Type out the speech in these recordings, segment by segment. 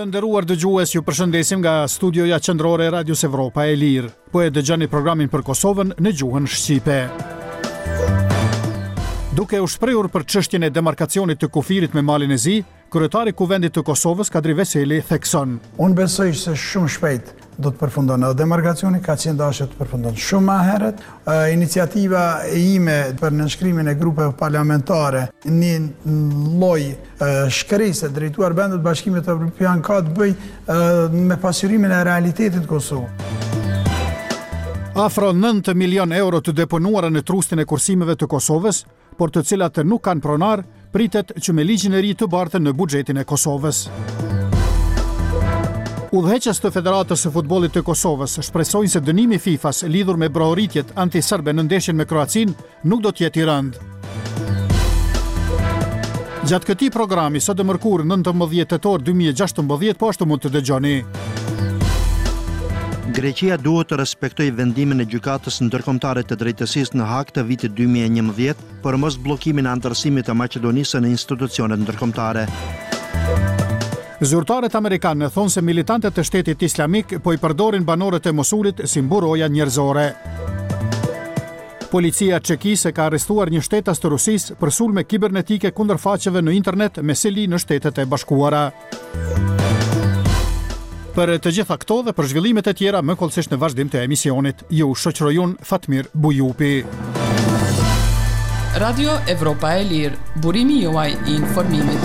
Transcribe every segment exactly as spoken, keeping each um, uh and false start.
Të nderuar dëgjues, ju përshëndesim nga studioja qendrore e Radios Evropa e Lirë. Po e dëgjoni programin për Kosovën në gjuhën shqipe. Duke u shprehur për çështjen e demarkacionit të kufirit me Malin e Zi, kryetari i Kuvendit të Kosovës, Kadri Veseli, thekson: Unë besoj se shumë shpejt do të përfundon edhe demarkacioni, ka qenë dashur të përfundon shumë më herët. Uh, iniciativa e ime për nënshkrimin e grupeve parlamentare, një lloj uh, shkresë drejtuar Vendit të Bashkimit Evropian ka të bëjë uh, me pasqyrimin e realitetit Kosovë. Afro nëntë milion euro të deponuara në trustin e kursimeve të Kosovës, por të cilat nuk kanë pronar, pritet që me ligjin e ri të bartën në buxhetin e Kosovës. Udhëheqës të Federatës së Futbollit të Kosovës shpresojnë se dënimi FIFA-s lidhur me brohoritjet anti-serbe në ndeshjen me Kroacinë nuk do të jetë i rëndë. Gjatë këtij programi së të mërkur nëntëmbëdhjetë tetor dy mijë e gjashtëmbëdhjetë, po ashtu mund të dëgjoni. Greqia duhet të respektojë vendimin e gjykatës ndërkombëtare të drejtësisë në Hag të vitit dy mijë e njëmbëdhjetë për mos bllokimin e anëtarësimit të Maqedonisë në institucionet ndërkombëtare. Zyrtarët amerikanë thonë se militantët e Shtetit Islamik po i përdorin banorët e Mosulit si mburoja njerëzore. Policia çekise ka arrestuar një shtetas të Rusisë për sulme kibernetike kundër faqeve në internet me seli në Shtetet e Bashkuara. Për të gjitha këto dhe për zhvillimet e tjera më kollësisht në vazhdim të emisionit, ju shoqëroj unë Fatmir Bujupi. Radio Evropa e Lirë, burimi juaj i informimit.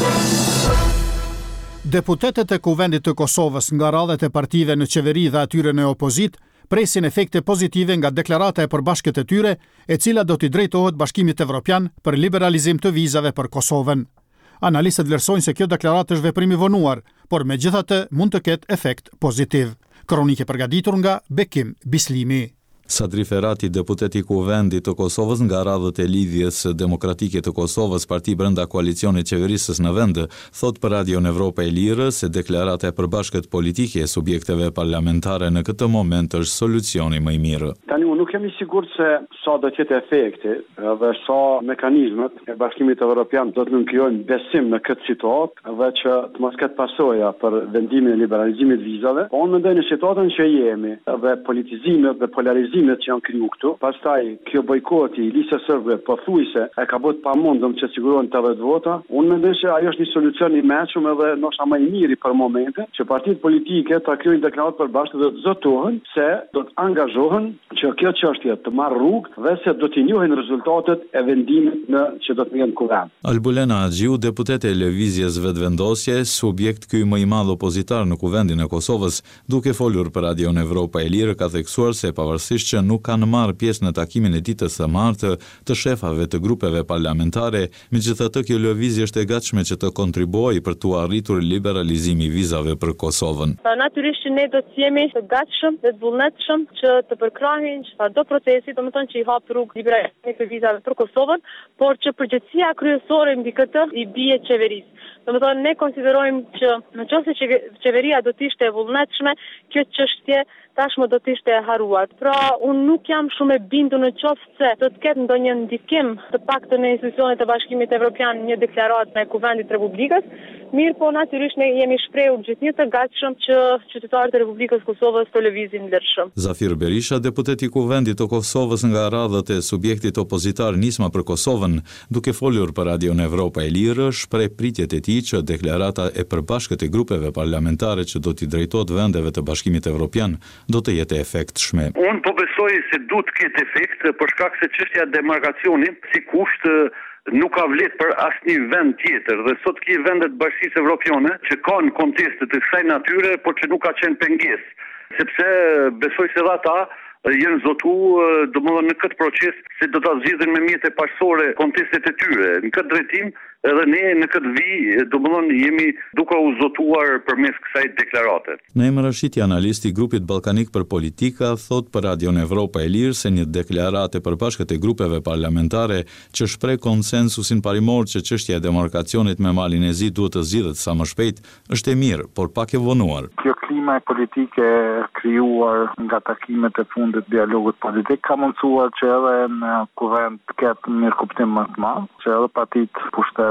Deputetët e Kuvendit të Kosovës nga radhët e partive në qeveri dhe atyre në opozit presin efekte pozitive nga deklarata e përbashkët e tyre, e cila do t'i drejtohet Bashkimit Evropian për liberalizim të vizave për Kosovën. Analistët vlerësojnë se kjo deklaratë është veprim i vonuar, por megjithatë mund të ketë efekt pozitiv. Kronike përgatitur nga Bekim Bislimi. Sadri Ferati, deputeti i Kuvendit të Kosovës nga radhët e lidhjes demokratike të Kosovës, parti brenda koalicionit qeverisës në vend, thot për Radion Evropa e Lirë se deklarata e përbashkët politike e subjekteve parlamentare në këtë moment është solucioni më i mirë. Tani unë nuk jam i sigurt se sa do të jetë efekti dhe sa mekanizmat e Bashkimit Evropian do të nënkrijojnë besim në këtë situatë dhe që të mos ketë pasoja për vendimin e liberalizimit vizave. Po unë mendoj në situatën që jemi dhe politizimet dhe polarizimet që janë kriju këtu, pastaj kjo bojkoti i listës serbe pothuajse e ka bërë pamundëm që sigurohen tetëdhjetë vota. Unë mendoj se ajo është një solucion i mëshëm edhe ndoshta më i miri për momentin, që partitë politike ta krijojnë deklaratë përbashkëta dhe të zotohen se do të angazhohen që kjo çështje të marrë rrugë dhe se do të njohin rezultatet e vendimit në që do të jenë kuvend. Albulena Axhiu, deputete e Lëvizjes Vetëvendosje, subjekt ky më i madh opozitar në Kuvendin e Kosovës, duke folur për Radion Evropa e Lirë, ka theksuar se pavarësisht që nuk kanë marrë pjesë në takimin e ditës së martë të shefave të grupeve parlamentare, megjithatë kjo lëvizje është e gatshme që të kontribuojë për të arritur liberalizimi i vizave për Kosovën. Natyrisht që ne do të jemi të gatshëm dhe të vullnetshëm që të përkrahin çfarëdo procesi, domethënë që i hap rrugë liberalizimit të vizave për Kosovën, por që përgjegjësia kryesore mbi këtë i bie qeverisë. Domethënë ne konsiderojmë që nëse qeveria do të ishte e vullnetshme, kjo çështje tashmë do të ishte e haruar. Pra, unë nuk jam shumë e bindur në qoftë se do të ketë ndonjë ndikim të paktën në institucionet e Bashkimit Evropian një deklaratë në Kuvendit të Republikës, mirë po natyrisht ne jemi shprehur gjithnjë të gatshëm që qytetarët e Republikës Kosovës të lëvizin ndershëm. Zafir Berisha, deputeti i Kuvendit të Kosovës nga radhët e subjektit opozitar Nisma për Kosovën, duke folur për Radion Evropa e Lirë, shpreh pritjet e tij që deklarata e përbashkët e grupeve parlamentare që do t'i drejtohet vendeve të Bashkimit Evropian do të jetë efektshme. Unë po besoj se du të ketë efekt për shkak se çështja e demarkacionit si kusht nuk ka vlet për asnjë vend tjetër dhe sot ki vendet Bashkisë Evropiane që kanë konteste të kësaj natyre, por që nuk ka qenë pengesë, sepse besoj se dhe ata jenë zotu, domethënë në këtë proces se do ta zgjidhin me mjete paqësore kontestet e tyre. Në këtë drejtim edhe ne në këtë vijë domethënë jemi duke u zotuar përmes kësaj deklarate. Naim Rashiti, analist i grupit ballkanik për politika, thot për Radion Evropa e Lirë se një deklaratë e përbashkët e grupeve parlamentare që shpreh konsensusin parimor që çështja e demarkacionit me Malin e Zi duhet të zgjidhet sa më shpejt është e mirë, por pak e vonuar. Kjo klima politike krijuar nga takimet e fundit dialogut politik ka mundsuar që edhe në kuvend të ketë mirë kuptim më të madh, që edhe partit pushtet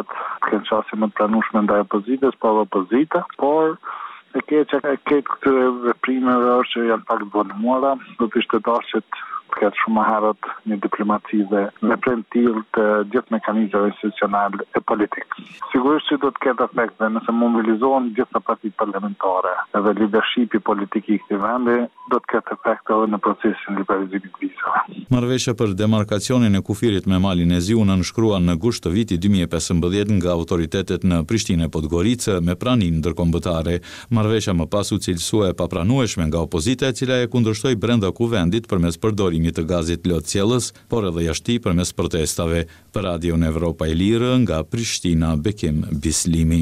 cilat kanë qasje më të pranueshme ndaj opozitës, po opozita, por e keqja e ketë këtyre veprimeve është që janë pak të volumuara, do të ishte dashur që këtë shumë më herët një diplomaci dhe me prem tillë të gjithë mekanizmave institucionale e politikë. Sigurisht që do të ketë efekte nëse mobilizohen gjitha partitë parlamentare edhe leadershipi politik i këtij vendi, do të ketë efekte edhe në procesin e liberalizimit të vizave. Marrëveshja për demarkacionin e kufirit me Malin e Zi u nënshkruan në gusht të vitit dy mijë e pesëmbëdhjetë nga autoritetet në Prishtinë e Podgoricë me praninë ndërkombëtare. Marrëveshja më pas u cilësua e papranueshme nga opozita, e cila e kundërshtoi brenda kuvendit përmes përdorimit të gazit lot sjellës, por edhe jashtë përmes protestave. Për Radion Evropa e Lirë nga Prishtina, Bekim Bislimi.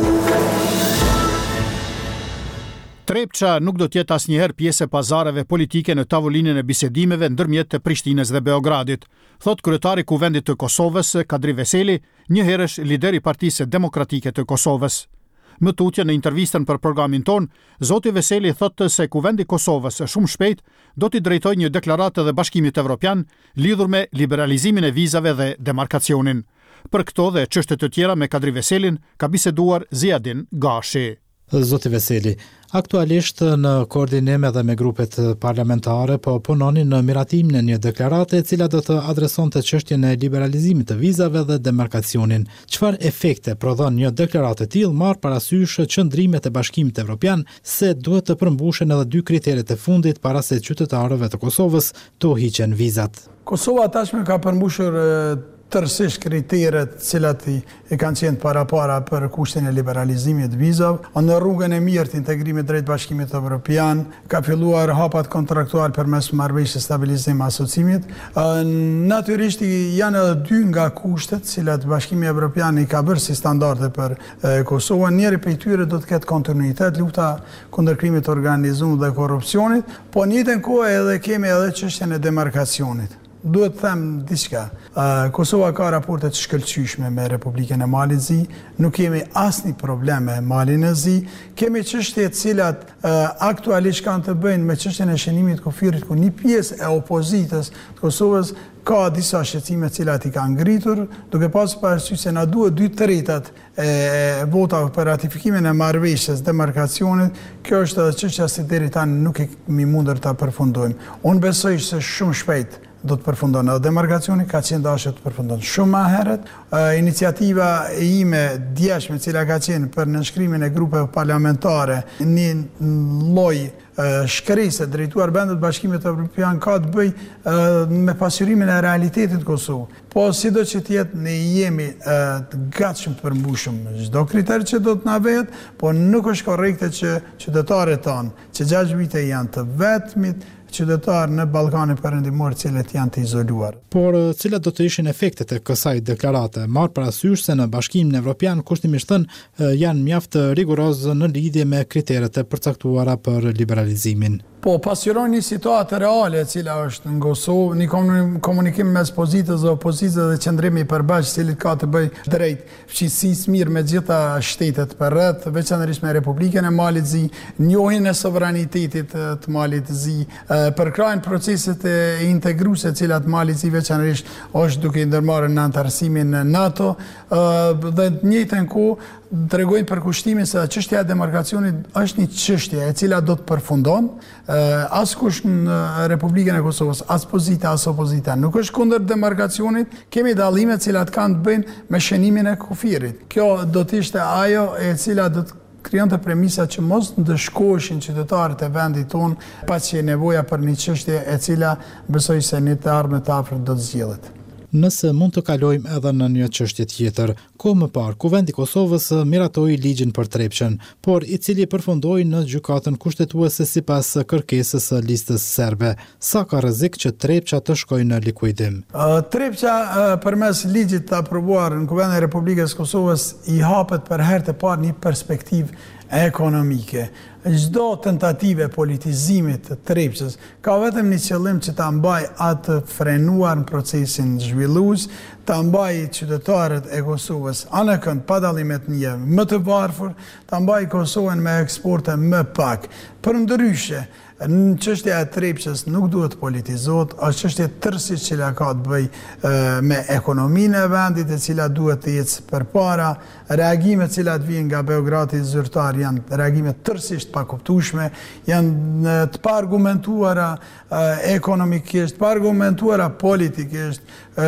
Trepça nuk do të jetë asnjëherë pjesë e pazareve politike në tavolinën e bisedimeve ndërmjet të Prishtinës dhe Beogradit, thot kryetari i Kuvendit të Kosovës, Kadri Veseli, një herësh lider i Partisë Demokratike të Kosovës. Më tutje në intervistën për programin ton, zoti Veseli thotë se Kuvendi i Kosovës shumë shpejt do t'i drejtojë një deklaratë dhe Bashkimit Evropian lidhur me liberalizimin e vizave dhe demarkacionin. Për këto dhe çështje të tjera me Kadri Veselin ka biseduar Ziadin Gashi. Zoti Veseli, aktualisht në koordinim edhe me grupet parlamentare po punonin në miratimin e një deklarate e cila do të adresonte çështjen e liberalizimit të vizave dhe demarkacionin. Çfarë efekte prodhon një deklarate e tillë marr parasysh qëndrimet e Bashkimit Evropian se duhet të përmbushen edhe dy kriteret e fundit para se qytetarëve të Kosovës të hiqen vizat? Kosova tashmë ka përmbushur tërësisht kriteret cilat i, i kanë qenë para para për kushtin e liberalizimit vizave, në rrugën e mirë të integrimit drejt Bashkimit Evropian, ka filluar hapat kontraktual përmes marrëveshjes stabilizim asociimit. Natyrisht janë edhe dy nga kushtet cilat Bashkimi Evropian i ka bërë si standarde për e, Kosovën. Njëri prej tyre do të ketë kontinuitet, lufta kundër krimit të organizuar dhe korrupsionit, po në njëjtën kohë edhe kemi edhe çështjen e demarkacionit. Duhet të them diçka. Uh, Kosova ka raporte të shkëlqyeshme me Republikën e Malit Zi, nuk kemi asnjë problem me Malin e Zi, kemi çështje të cilat uh, aktualisht kanë të bëjnë me çështjen e shënimit të kufirit, ku një pjesë e opozitës të Kosovës ka disa shqetësime të cilat i kanë ngritur, duke pasur parasysh se na duhet dy tretat e votave për ratifikimin e marrëveshjes demarkacionit. Kjo është edhe çështja që deri tani nuk e kemi mundur ta përfundojmë. Unë besoj se shumë shpejt do të përfundon edhe demarkacioni, ka qenë dashur të përfundon shumë më herët. Iniciativa e ime djeshme, cila ka qenë për nënshkrimin e grupeve parlamentare, një lloj shkresë drejtuar vendet Bashkimit Evropian, ka të bëj me pasqyrimin e realitetit të Kosovës. Po sido që të jetë, ne jemi të gatshëm të përmbushëm çdo kriter që do të na vjet, po nuk është korrekte që qytetarët tanë, që gjashtë vite janë të vetmit qytetarë në Ballkanin Perëndimor, cilët janë të izoluar. Por cilat do të ishin efektet e kësaj deklarate? Marr parasysh se në Bashkimin Evropian kushtimisht thënë janë mjaft rigorozë në lidhje me kriteret e përcaktuara për liberalizimin. Po, pasqyron një situatë reale e cila është në Kosovë, një komunikim mes pozitës dhe opozitës dhe qëndrimi i përbashkët, cili ka të bëj drejt fqinjësisë mirë me gjitha shtetet përreth, veçanërisht me Republikën e Malit Zi, njohjen e sovranitetit të Malit Zi, përkrajnë proceset e integruese të cilat Mali Zi veçanërisht është duke ndërmarrë në antarësimin në NATO, dhe në njëjtën kohë tregojnë për kushtimin se çështja e demarkacionit është një çështje e cila do të përfundon. Askush në Republikën e Kosovës, as pozita as opozita nuk është kundër demarkacionit. Kemi dallime të cilat kanë të bëjnë me shënimin e kufirit. Kjo do të ishte ajo e cila do të krijonte premisa që mos ndëshkoheshin qytetarët e vendit tonë, pasi nevoja për një çështje e cila besoj se në të ardhmen të afërt do të zgjidhet. Nëse mund të kalojmë edhe në një çështje tjetër, kohë më parë, Kuvendi i Kosovës miratoi ligjin për Trepçën, por i cili përfundoi në gjykatën kushtetuese sipas kërkesës së listës serbe. Sa ka rrezik që Trepça të shkojë në likuidim? Uh, Trepça uh, përmes ligjit të aprovuar në Kuvendin e Republikës së Kosovës i hapet për herë të parë një perspektivë ekonomike. Çdo tentative politizimit të Trepçës ka vetëm një qëllim që ta mbaj atë frenuar në procesin zhvillues, ta mbaj qytetarët e Kosovës anëkënd pa dallime të një më të varfër, ta mbaj Kosovën me eksporte më pak. Përndryshe, Në çështja e trepçës nuk duhet politizohet, është çështje tërësisht që ka të bëjë me ekonominë e vendit, e cila duhet të ecë përpara. Reagimet që vijnë nga Beogradi zyrtar janë reagime tërësisht pa kuptueshme, janë të pa argumentuara ekonomikisht, pa argumentuara politikisht.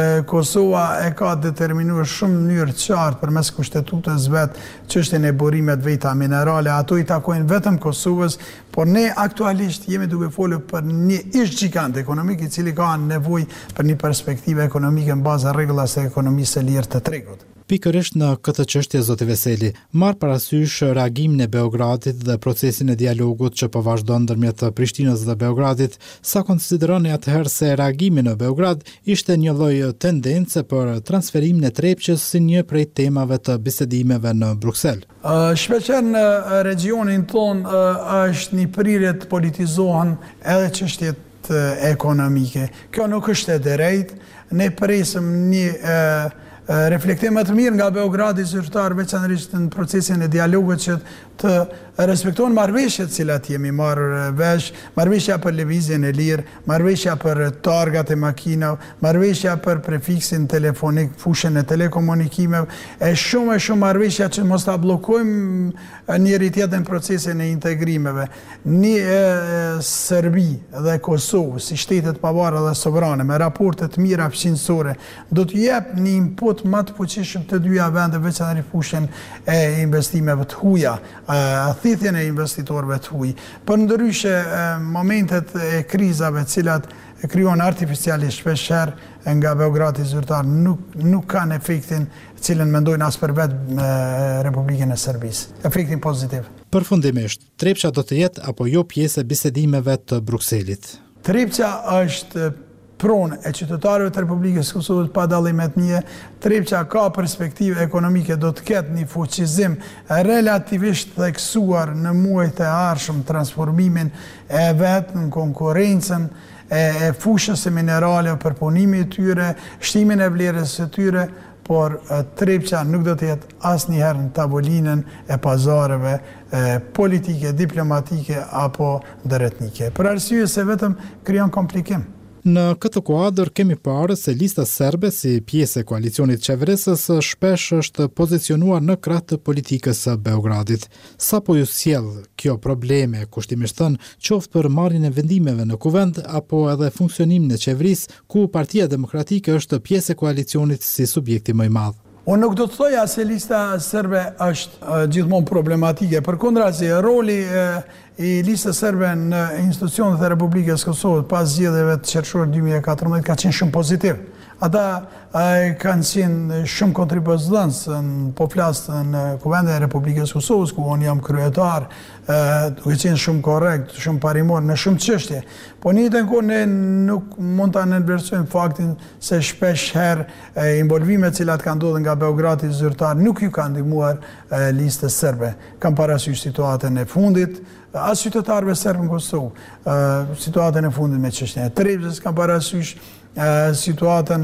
Kosova e ka determinuar shumë në mënyrë të qartë përmes kushtetutës vet çështjen e burimeve të veta minerale, ato i takojnë vetëm Kosovës, por ne aktualisht jemi duke folur për një ish gjigant ekonomik i cili ka nevojë për një perspektivë ekonomike në bazë rregullave të ekonomisë së lirë të tregut. Pikërisht në këtë çështje, zoti Veseli, marr parasysh reagimin e Beogradit dhe procesin e dialogut që po vazhdon ndërmjet Prishtinës dhe Beogradit, sa konsideroni atëherë se reagimi në Beograd ishte një lloj tendence për transferimin e trepçës si një prej temave të bisedimeve në Bruksel? Uh, shpeqer në regionin ton uh, është një prirje të politizohen edhe çështjet uh, ekonomike. Kjo nuk është e drejtë. Ne presim një uh, reflektim më të mirë nga Beogradi zyrtar, veçanërisht në procesin e dialogut që të respektojnë marrëveshjet cilat jemi marrë vesh, marrëveshja për lëvizjen e lirë, marrëveshja për targat e makinave, marrëveshja për prefiksin telefonik, fushën e telekomunikimeve, e shumë e shumë marrëveshja që mos ta bllokojmë njëri tjetrin procesin e integrimeve. Një e, Serbi dhe Kosovë, si shtetet pavarura dhe sovrane, me raporte të mira fqinjësore, do të jep një input më të fuqishëm të dyja vendeve, veçanërisht fushën e investimeve të huaja, thithjen e investitorëve të huaj. Për ndryshe, momentet e krizave cilat krijohen artificialisht shpeshherë nga Beogradi zyrtar nuk, nuk kanë efektin cilën mendojnë as për vetë Republikën e Serbisë. Efektin pozitiv. Përfundimisht, trepça do të jetë apo jo pjesë e bisedimeve të Brukselit? Trepça është pronë e qytetarëve të Republikës Kosovës pa dallimet një. Trepça ka perspektivë ekonomike, do të ketë një fuqizim relativisht theksuar në muajt e ardhshëm, transformimin e vet në konkurrencën e, e fushës e minerale, përpunimi i tyre, shtimin e vlerës së tyre, por trepça nuk do të jetë asnjëherë në tavolinën e pazareve e, politike, diplomatike apo ndërretnike. Për arsye se vetëm krijon komplikim. Në këtë kuadër kemi parë se lista serbe si pjesë e koalicionit qeverisës shpesh është pozicionuar në krah të politikës së Beogradit. Sa po ju sjell kjo probleme, kushtimisht thënë, qoftë për marrjen e vendimeve në kuvend apo edhe funksionimin e qeverisë, ku Partia Demokratike është pjesë e koalicionit si subjekti më i madh? Unë nuk do të thoja se lista serbe është uh, gjithmonë problematike, përkundrazi roli uh, i listës serbe në institucionet e Republikës Kosovës pas zgjedhjeve të qershor dy mijë e katërmbëdhjetë ka qenë shumë pozitiv. Ata uh, kanë qenë shumë kontribues, po flas në Kuvendin e Republikës Kosovës, ku unë jam kryetar, uh, duke qenë shumë korrekt, shumë parimor në shumë çështje. Po në njëjtën kohë ne nuk mund ta nënvlerësojmë faktin se shpesh herë uh, involvimet cilat kanë ndodhur nga Beogradi zyrtar nuk ju kanë ndihmuar uh, listës serbe. Kam parasysh situatën e fundit, as qytetarëve serbë në Kosovë, uh, situatën e fundit me çështjen e trepçës, kam parasysh uh, situatën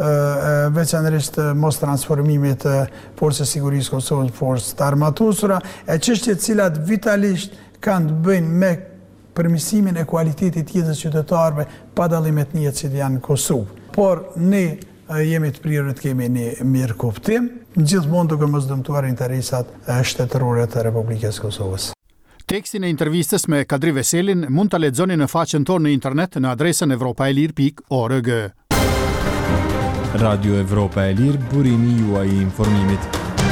uh, veçanërisht uh, mos transformimit të uh, forcës sigurisë Kosovës në forcë të armatusura, e çështje të cilat vitalisht kanë të bëjnë me përmirësimin e kualitetit të jetës qytetarëve pa dallimet një që janë në Kosovë. Por ne uh, jemi të prirur të kemi një mirë kuptim, gjithmonë duke mos dëmtuar interesat uh, shtetërore të Republikës Kosovës. Tekstin e intervistës me Kadri Veselin mund ta lexoni në faqen tonë në internet në adresën evropaelir pikë org. Radio Evropa e Lirë, burimi juaj i informimit.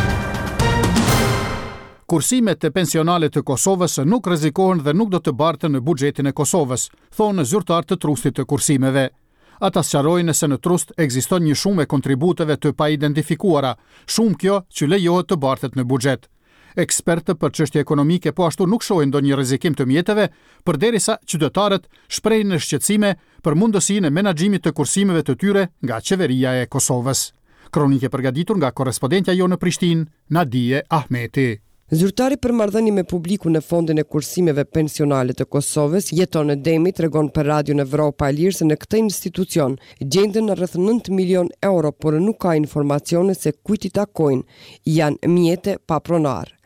Kursimet e pensionale të Kosovës nuk rrezikohen dhe nuk do të barten në buxhetin e Kosovës, thonë zyrtar të trustit të kursimeve. Ata sqarojnë se në trust ekziston një shumë e kontributeve të paidentifikuara, shumë kjo që lejohet të bartet në buxhet. Ekspertë për çështje ekonomike po ashtu nuk shohin ndonjë rrezikim të mjeteve, përderisa qytetarët shprehin në shqetësime për mundësinë e menaxhimit të kursimeve të tyre nga qeveria e Kosovës. Kronike përgatitur nga korrespondentja jo në Prishtinë, Nadije Ahmeti. Zyrtari për marrëdhënie me publikun në fondin e kursimeve pensionale të Kosovës, Jeton Edemi, tregon për Radion Evropa e Lirë se në këtë institucion gjenden rreth nëntë milion euro, por nuk ka informacione se kujt i takojnë, janë mjete pa pronar.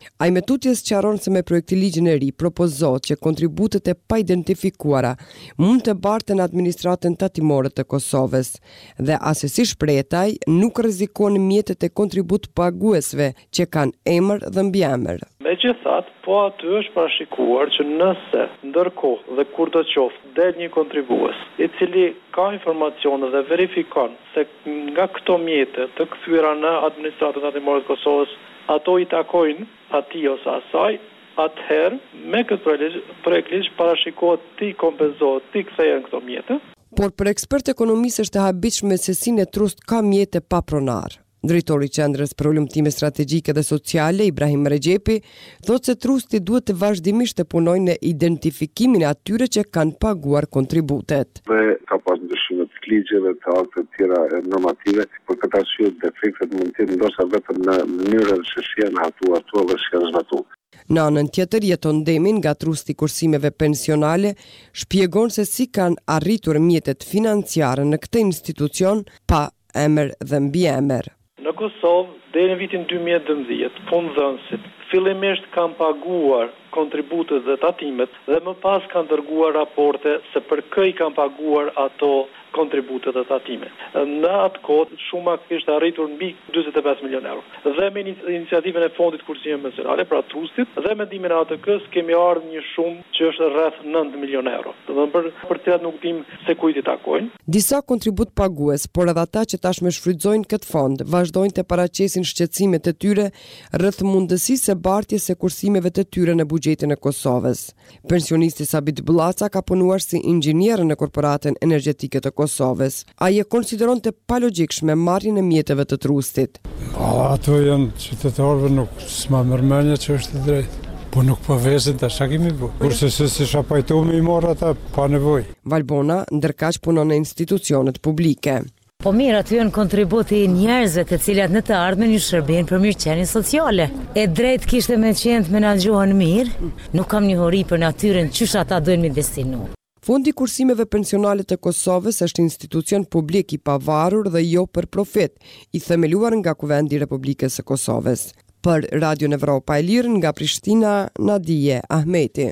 Ai me tutjes sqaron se me projekti ligjin e ri propozohet që kontributet e pa identifikuara mund të barten administratën tatimore të Kosovës dhe asesi shpretaj nuk rrezikon mjetet e kontribut paguesve që kanë emër dhe mbiemër. Megjithatë, po aty është parashikuar që nëse ndërkohë dhe kur do qoftë del një kontribues i cili ka informacione dhe verifikon se nga këto mjete të kthyera në administratën tatimore të Kosovës ato i takojnë atij ose asaj, atëherë me këtë projekt ligj parashikohet ti kompenzohet, ti kthehen këto mjete. Por për ekspert ekonomisë është e habitshme se si në trust ka mjete pa pronar. Drejtori i Qendrës për Ulëmtime Strategjike dhe Sociale, Ibrahim Rexhepi, thotë se trusti duhet të vazhdimisht të punojë në identifikimin e atyre që kanë paguar kontributet. Dhe ka pas ndryshime të ligjeve të akte të tjera normative, por këtë arsye defektet mund të jenë ndoshta vetëm në mënyrën se si janë hatuar ato dhe si janë zbatuar. Në anën tjetër, Jeton Demi nga trusti kursimeve pensionale shpjegon se si kanë arritur mjetet financiare në këtë institucion pa emër dhe mbiemër. Në Kosovë, deri në vitin dy mijë e dymbëdhjetë, punëdhënësit fillimisht kanë paguar kontributet dhe tatimet dhe më pas kanë dërguar raporte se për kë i kanë paguar ato kontributet dhe tatimet. Në atë kohë shuma kishte arritur mbi dyzet e pesë milionë euro. Dhe me iniciativën e fondit kursimeve pensionale, pra trustit, dhe me ndihmën e A T K-s kemi ardhur një shumë që është rreth nëntë milionë euro. Domethënë për për të cilat nuk dim se kujt i takojnë. Disa kontribut pagues, por edhe ata që tashmë shfrytëzojnë këtë fond, vazhdojnë të paraqesin shqetësimet e tyre rreth mundësisë së bartjes së kursimeve të tyre në buxhetin e Kosovës. Pensionisti Sabit Bullaca ka punuar si inxhinier në korporatën energjetike të Kosovës. Ai e konsideron të palogjikshme marrjen e mjeteve të trustit. A, ato janë qytetarëve nuk s'ma mërmenja që është e drejtë. Po nuk po vezin të asha kemi bu. Kurse se se sha pajto me i marrë ata pa nevoj. Valbona ndërkaq punon në institucionet publike. Po mirë, aty janë kontributi i njerëzve të cilat në të ardhmen ju shërbejnë për mirëqenien sociale. E drejt kishte me qenë të menaxhohen mirë, nuk kam njohuri për natyrën çysh ata duhen mi destinu. Fondi kursimeve pensionale të Kosovës është institucion publik i pavarur dhe jo për profit, i themeluar nga Kuvendi i Republikës së Kosovës. Për Radio Evropa e Lirë nga Prishtina, Nadije Ahmeti.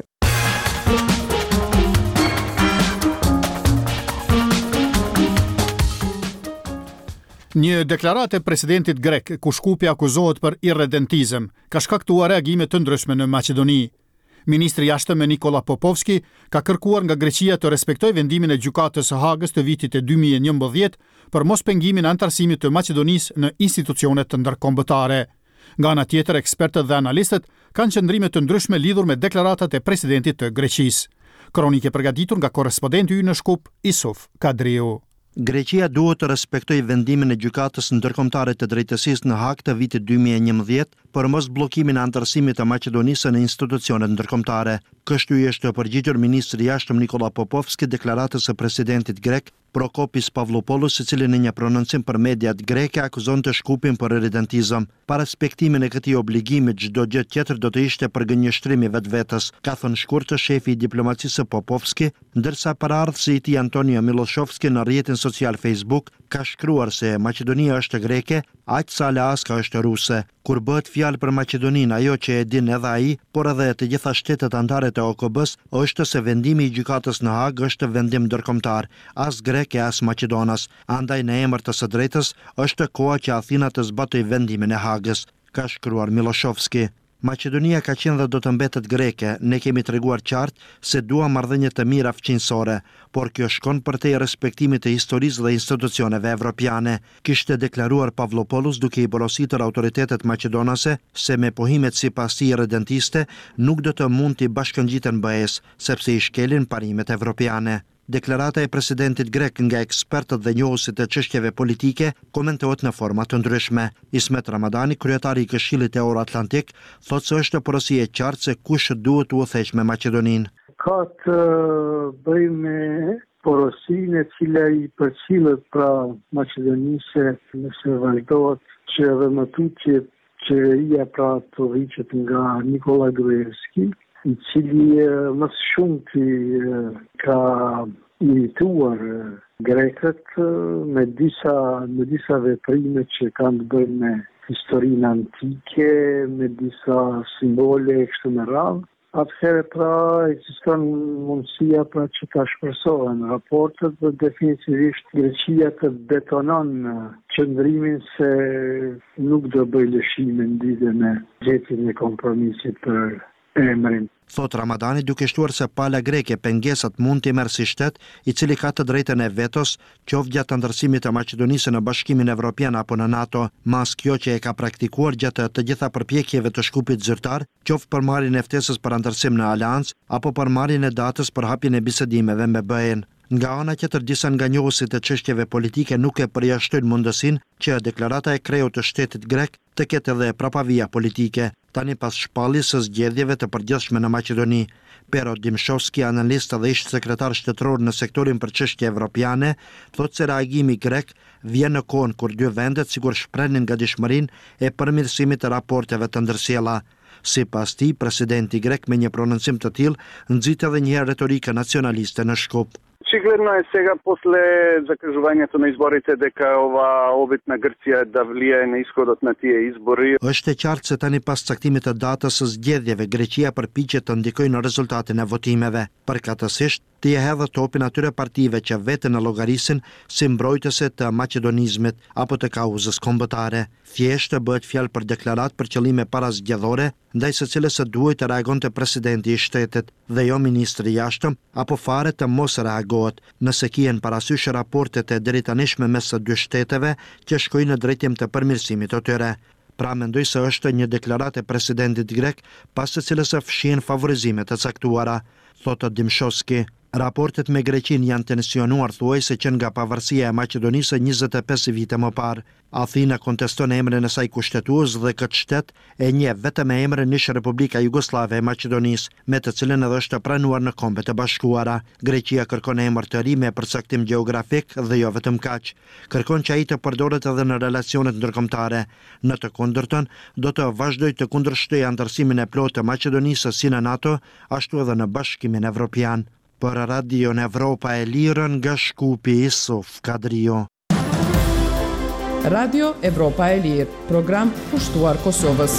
Një deklaratë e presidentit grek, ku Shkupi akuzohet për irredentizëm, ka shkaktuar reagime të ndryshme në Maqedoni. Ministri i Jashtëm Nikola Popovski ka kërkuar nga Greqia të respektojë vendimin e gjykatës së Hagës të vitit e dy mijë e njëmbëdhjetë për mos pengimin e antarësimit të Maqedonisë në institucionet të ndërkombëtare. Nga ana tjetër, ekspertët dhe analistët kanë qëndrime të ndryshme lidhur me deklaratat e presidentit të Greqisë. Kronikë përgatitur nga korrespondenti ynë në Shkup, Isuf Kadriu. Greqia duhet të respektojë vendimin e gjykatës ndërkombëtare të drejtësisë në Hag të vitit dy mijë e njëmbëdhjetë për mos bllokimin e antarësimit të Maqedonisë në institucionet ndërkombëtare. Kështu i është përgjigjur ministri i Jashtëm Nikola Popovski deklaratës së presidentit grek Prokopis Pavlopoulos, i cili në një prononcim për mediat greke akuzon të Shkupin për irredentizëm. Pa respektimin e këtij obligimi, çdo gjë tjetër do të ishte përgënjeshtrim i vetvetes, ka thënë shkurtë shefi i diplomacisë Popovski, ndërsa paraardhësi i tij Antonio Miloshovski në rrjetin social Facebook ka shkruar se Maqedonia është greke, aq sa Alaska është ruse. Kur bëhet fjalë për Maqedoninë, ajo që e din edhe ai, por edhe të gjitha shtetet anëtare të O K B-s, është se vendimi i gjykatës në Hag është vendim ndërkombëtar, as greke as maqedonas. Andaj në emër të së drejtës është koha që Athina të zbatojë vendimin e Hagës, ka shkruar Miloshovski. Maqedonia ka qenë dhe do të mbetet greke, ne kemi treguar qartë se dua marrëdhënie të mira fqinjësore, por kjo shkon përtej respektimit të historisë dhe institucioneve evropiane, kishte deklaruar Pavlopoulos duke i porositur autoritetet maqedonase se me pohimet sipas tij irredentiste nuk do të mund të bashkëngjiten B E-s, sepse i shkelin parimet evropiane. Deklarata e presidentit grek nga ekspertët dhe njohësit e çështjeve politike komentohet në forma të ndryshme. Ismet Ramadani, kryetari i Këshillit Euro-Atlantik, thotë se është porosi e qartë se kush duhet të udhëheqë me Maqedoninë. Ka të bëjë me porosinë e cila i përcillet pra Maqedonisë nëse vazhdohet që edhe më tutje që ia pra të rriqet nga Nikola Gruevski, i cili më së shumti ka imituar grekët me disa me disa veprime që kanë të bëjnë me historinë antike me disa simbole e kështu me radhë. Atëherë pra ekziston mundësia pra që ta shpresohen raportet dhe definitivisht Greqia të betonon qëndrimin se nuk do bëj lëshime në lidhje me gjetjen e kompromisit për emrin. Thot Ramadani, duke shtuar se pala greke pengesat mund t'i merë si shtet, i cili ka të drejtën e vetos, qoftë gjatë ndërsimit të Maqedonisë në Bashkimin Evropian apo në NATO, mas kjo që e ka praktikuar gjatë të gjitha përpjekjeve të shkupit zyrtar, qoftë për marrjen e ftesës për ndërsim në aleancë apo për marrjen e datës për hapjen e bisedimeve me B E-n. Nga ana tjetër, disa nga njohësit e çështjeve politike nuk e përjashtojnë mundësinë që deklarata e kreut të shtetit grek të ketë edhe prapavija politike, tani pas shpalljes së zgjedhjeve të përgjithshme në Maqedoni. Pero Dimshovski, analist dhe ish sekretar shtetëror në sektorin për çështje evropiane, thotë se reagimi grek vjen në kohën kur dy vendet sigur shprehin gatishmërinë e përmirësimit të raporteve të ndërsjella. Sipas tij, presidenti grek me një prononcim të tillë nxit edhe një herë retorikë nacionaliste në Shkup. Очигледно е сега после закажувањето на изборите дека ова обид на Грција да влијае на исходот на тие избори. Është e qartë se tani pas caktimit të datës së zgjedhjeve, Greqia përpiqet të ndikojë në rezultatin e votimeve. Përkatësisht, t'i e hedhë topin atyre partive që veten e llogarisin si mbrojtëse të maqedonizmit apo të kauzës kombëtare. Thjesht të bëhet fjalë për deklarat për qëllime parazgjedhore, ndaj së cilës së duhet të reagonte presidenti i shtetit dhe jo ministri i jashtëm, apo fare të mos reagohet, nëse kihen parasysh raportet e drejtanishme mes së dy shteteve që shkojnë në drejtim të përmirësimit të tyre. Pra mendoj se është një deklaratë e presidentit grek, pas së cilës së fshihen favorizime të caktuara, thotë Dimshovski. Raportet me Greqinë janë tensionuar thuajse që nga pavarësia e Maqedonisë njëzet e pesë vite më parë. Athina konteston emrin e saj kushtetues dhe këtë shtet e njeh vetëm me emrin ish Republika Jugoslave e Maqedonisë, me të cilën edhe është pranuar në Kombet e Bashkuara. Greqia kërkon emër të ri me përcaktim gjeografik dhe jo vetëm kaq. Kërkon që ai të përdoret edhe në relacionet ndërkombëtare. Në të kundërtën, do të vazhdojë të kundërshtojë antarësimin e plotë të Maqedonisë si në NATO, ashtu edhe në Bashkimin Evropian. Për Radio në Evropa e Lirë nga Shkupi, Isuf Kadrio. Radio Evropa e Lirë, program pushtuar Kosovës.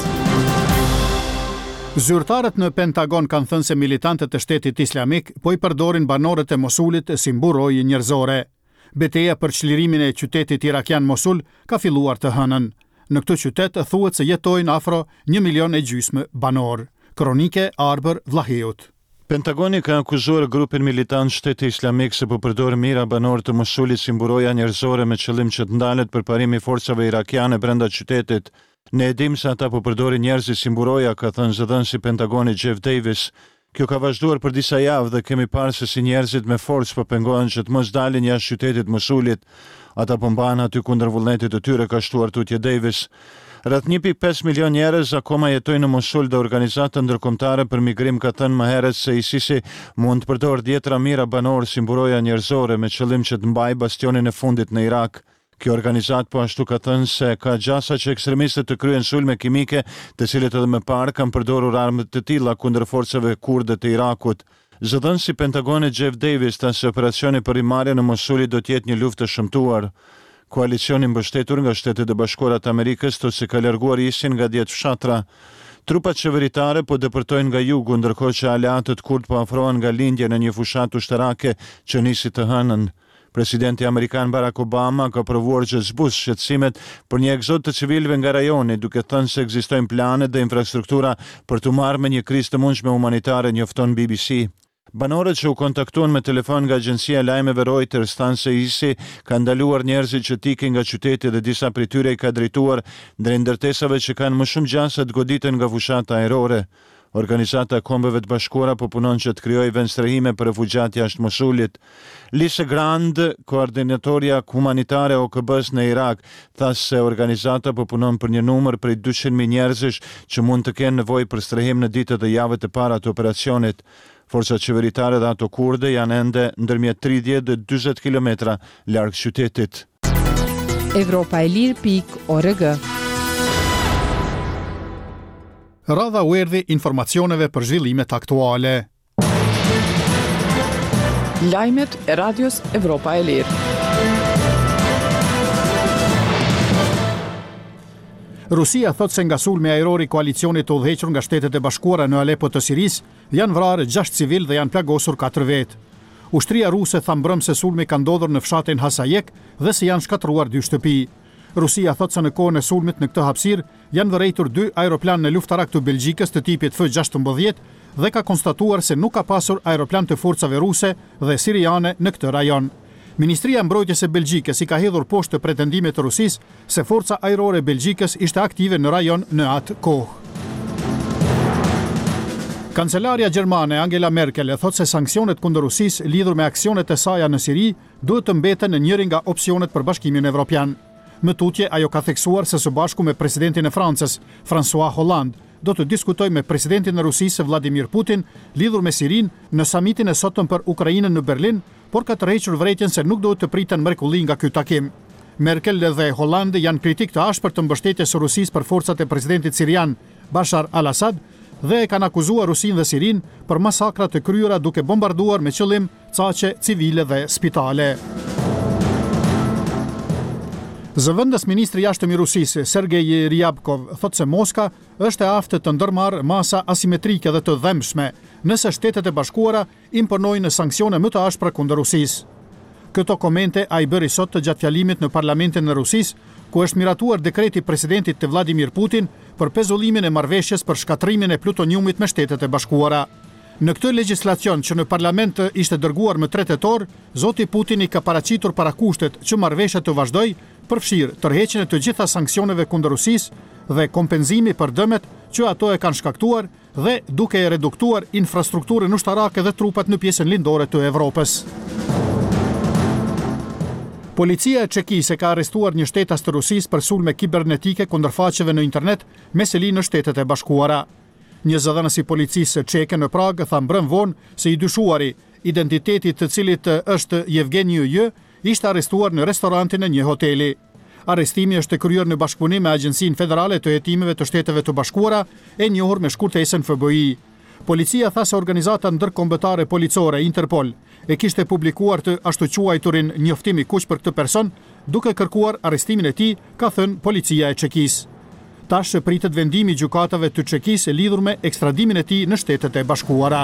Zyrtarët në Pentagon kanë thënë se militantët e Shtetit Islamik po i përdorin banorët e Mosulit si mburojë njerëzore. Betejë për çlirimin e qytetit irakian Mosul ka filluar të hënën. Në këtë qytet thuhet se jetojnë afro një milion e gjysmë banor. Kronike Arber Vlaheut. Pentagoni ka akuzuar grupin militant Shteti Islamik se po përdor mira banor të Mosulit si mburoja njerëzore me qëllim që të ndalet përparimi forcave irakiane brenda qytetit. Ne e dim se ata po përdorin njerëz si mburoja, ka thënë zëdhënësi Pentagoni Jeff Davis. Kjo ka vazhduar për disa javë dhe kemi parë se si njerëzit me forcë po pengohen që të mos dalin jashtë qytetit Mosulit. Ata po mbahen aty kundër vullnetit të tyre, ka shtuar tutje Davis. Rreth një pikë pesë milion njerëz akoma jetojnë në Mosul dhe organizata ndërkombëtare për migrim ka thënë më herët se ISIS-i mund të përdorë dhjetra mijëra banor si mburoja njerëzore me qëllim që të mbajë bastionin e fundit në Irak. Kjo organizat po ashtu ka thënë se ka gjasa që ekstremistët të kryen sulme kimike, të cilët edhe më parë kanë përdorur armë të tilla kundër forcave kurde të Irakut. Zëdhënësi Pentagonit Jeff Davis tha se operacioni për rimarrje në Mosul do të jetë një luftë të shëmtuar. Koalicioni mbështetur nga Shtetet e Bashkuara të Amerikës thotë se ka larguar ISIS nga dhjetë fshatra. Trupat qeveritare po depërtojnë nga jugu, ndërkohë që aleatët kurd po afrohen nga lindja në një fushatë ushtarake që nisi të hënën. Presidenti amerikan Barack Obama ka provuar që zbus shqetësimet për një egzod të civilëve nga rajoni, duke thënë se ekzistojnë plane dhe infrastruktura për të marrë me një krizë të mundshme humanitare, njofton B B C. Banorët që u kontaktuan me telefon nga agjencia e lajmeve Reuters thanë se ISIS ka ndaluar njerëzit që të ikin nga qyteti dhe disa prej tyre i ka drejtuar drejt ndërtesave që kanë më shumë gjasa të goditen nga fushat ajrore. Organizata e Kombeve të Bashkuara po punon që të krijojë vend strehime për refugjat jashtë Mosulit. Lise Grand, koordinatorja humanitare O K B-s në Irak, tha se organizata po punon për një numër prej dyqind mijë njerëzish që mund të kenë nevojë për strehim në ditët e javët e para të operacionit. Forcat qeveritare dhe ato kurde janë ende ndërmjet tridhjetë dhe dyzet kilometra larg qytetit. Evropa e Lirë pikë org. Radha u erdhi informacioneve për zhvillimet aktuale. Lajmet e radios Evropa e Lirë. Rusia thot se nga sulmi ajror i koalicionit të udhëhequr nga Shtetet e Bashkuara në Alepo të Sirisë janë vrarë gjashtë civil dhe janë plagosur katër vetë. Ushtria ruse tha mbrëm se sulmi ka ndodhur në fshatin Hasajek dhe se janë shkatruar dy shtëpi. Rusia thot se në kohën e sulmit në këtë hapësirë janë vërejtur dy aeroplanë luftarak të Belgjikës të tipit F gjashtëmbëdhjetë dhe ka konstatuar se nuk ka pasur aeroplan të forcave ruse dhe siriane në këtë rajon. Ministria e Mbrojtjes e Belgjikës i ka hedhur poshtë pretendimet të Rusisë se forca ajrore e Belgjikës ishte aktive në rajon në atë kohë. Kancelaria gjermane Angela Merkel e thot se sanksionet kundër Rusisë lidhur me aksionet e saj në Siri duhet të mbeten në njërin nga opsionet për Bashkimin Evropian. Më tutje ajo ka theksuar se së bashku me presidentin e Francës, François Hollande, do të diskutoj me presidentin e Rusisë Vladimir Putin lidhur me Sirin në samitin e sotëm për Ukrainën në Berlin, por ka tërhequr vërejtjen se nuk duhet të priten mrekulli nga ky takim. Merkel dhe Hollande janë kritik të ashpër të mbështetjes së Rusisë për forcat e presidentit sirian Bashar al-Assad dhe e kanë akuzuar Rusinë dhe Sirin për masakra të kryera duke bombarduar me qëllim caqe civile dhe spitale. Zëvendës ministri i jashtëm i Rusisë, Sergej Ryabkov, thot se Moska është e aftë të ndërmarrë masa asimetrike dhe të dhëmshme nëse Shtetet e Bashkuara imponojnë sanksione më të ashpra kundër Rusisë. Këto komente ai bëri sot gjatë fjalimit në parlamentin e Rusisë, ku është miratuar dekreti presidentit të Vladimir Putin për pezullimin e marrëveshjes për shkatrimin e plutoniumit me Shtetet e Bashkuara. Në këtë legjislacion që në parlament ishte dërguar më tre tetor, zoti Putin i ka paraqitur para kushtet që marrëveshja të vazhdojë, përfshirë tërheqjen e të gjitha sanksioneve kundër Rusisë dhe kompenzimi për dëmet që ato e kanë shkaktuar dhe duke e reduktuar infrastrukturën ushtarake dhe trupat në pjesën lindore të Evropës. Policia e Çekisë ka arrestuar një shtetas të Rusisë për sulme kibernetike kundër faqeve në internet me seli në Shtetet e Bashkuara. Një zëdhënës i policisë çeke në Prag tha mbrëm vonë se i dyshuari, identiteti të cilit është Yevgeni J, ishte arrestuar në restorantin e një hoteli. Arrestimi është kryer në bashkëpunim me Agjencinë Federale të Hetimeve të Shteteve të Bashkuara, e njohur me shkurtesën F B I. Policia tha se organizata ndërkombëtare policore Interpol e kishte publikuar të ashtu quajturin njoftim i kuq për këtë person, duke kërkuar arrestimin e tij, ka thënë policia e Çekisë. Tash pritet vendimi i gjykatave të Çekisë lidhur me ekstradimin e tij në Shtetet e Bashkuara.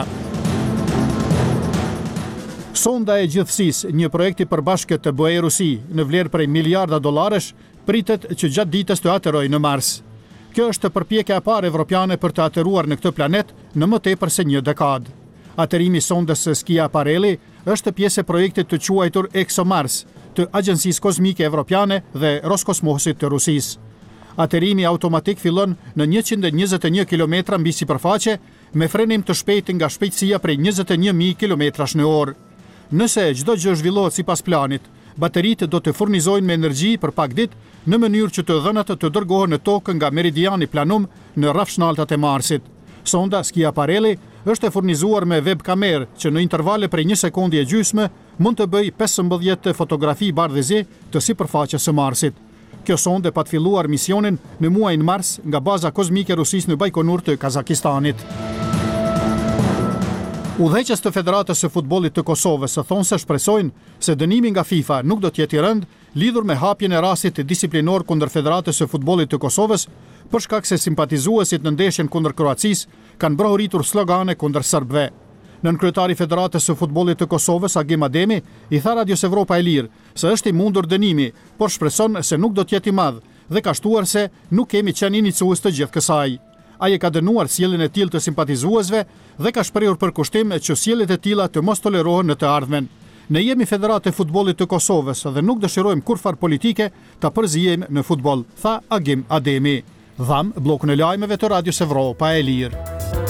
Sonda e gjithësisë, një projekt i përbashkët të B E Rusi në vlerë prej miliarda dollarësh, pritet që gjatë ditës të aterojë në Mars. Kjo është përpjekja e parë evropiane për të ateruar në këtë planet në më tepër se një dekadë. Aterimi i sondës Skiaparelli është pjesë e projektit të quajtur ExoMars të Agjencisë Kozmike Evropiane dhe Roskosmosit të Rusisë. Aterimi automatik fillon në njëqind e njëzet e një kilometra mbi sipërfaqe me frenim të shpejtë nga shpejtësia prej njëzet e një mijë kilometrash në orë. Nëse çdo gjë zhvillohet sipas planit, bateritë do të furnizojnë me energji për pak ditë në mënyrë që të dhënat të dërgohen në tokë nga meridiani Planum në rrafshnaltat e Marsit. Sonda Skiaparelli është e furnizuar me webkamerë që në intervale prej një sekundi e gjysmë mund të bëjë pesëmbëdhjetë fotografi bardhëzi të sipërfaqes së Marsit. Kjo sonde pa të filluar misionin në muajin mars nga baza kozmike Rusisë në Bajkonur të Kazakistanit. Udhëheqës të Federatës së Futbollit të Kosovës thonë se shpresojnë se dënimi nga FIFA nuk do të jetë i rënd lidhur me hapjen e rastit disiplinor kundër Federatës së Futbollit të Kosovës, për shkak se simpatizuesit në ndeshjen kundër Kroacisë kanë brohuritur slogane kundër serbëve. Nënkryetari i Federatës së Futbollit të Kosovës, Agim Ademi, i tha Radios Evropa e Lirë se është i mundur dënimi, por shpreson se nuk do të jetë i madh dhe ka shtuar se nuk kemi qenë iniciues të gjithë kësaj. Ai e ka dënuar sjelljen e tillë të simpatizuesve dhe ka shprehur përkushtim që sjelljet e tilla të mos tolerohen në të ardhmen. Ne jemi Federatë e Futbollit të Kosovës dhe nuk dëshirojmë kurfar politike ta përzijejmë në futboll, tha Agim Ademi. Dham bllokun e lajmeve të Radios Evropa e Lirë.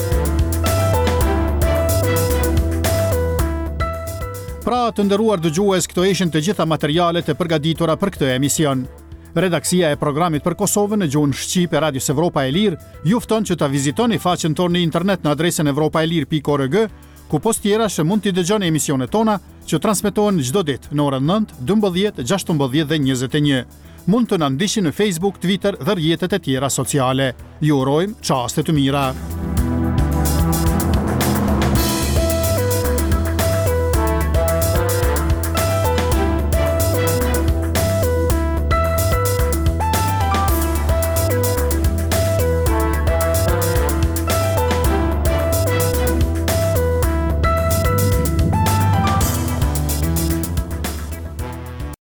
Pra të nderuar dëgjues, këto ishin të gjitha materialet e përgatitura për këtë emision. Redaksia e programit për Kosovën në gjuhën shqipe e Radios Evropa e Lirë ju fton që ta vizitoni faqen tonë në internet në adresën evropaelir pikë org, ku post tjera që mund t'i dëgjoni emisionet tona që transmetohen çdo ditë në orën nëntë, dymbëdhjetë, gjashtëmbëdhjetë dhe njëzet e një. Mund të na ndiqni në Facebook, Twitter dhe rrjetet e tjera sociale. Ju urojmë çaste të mira.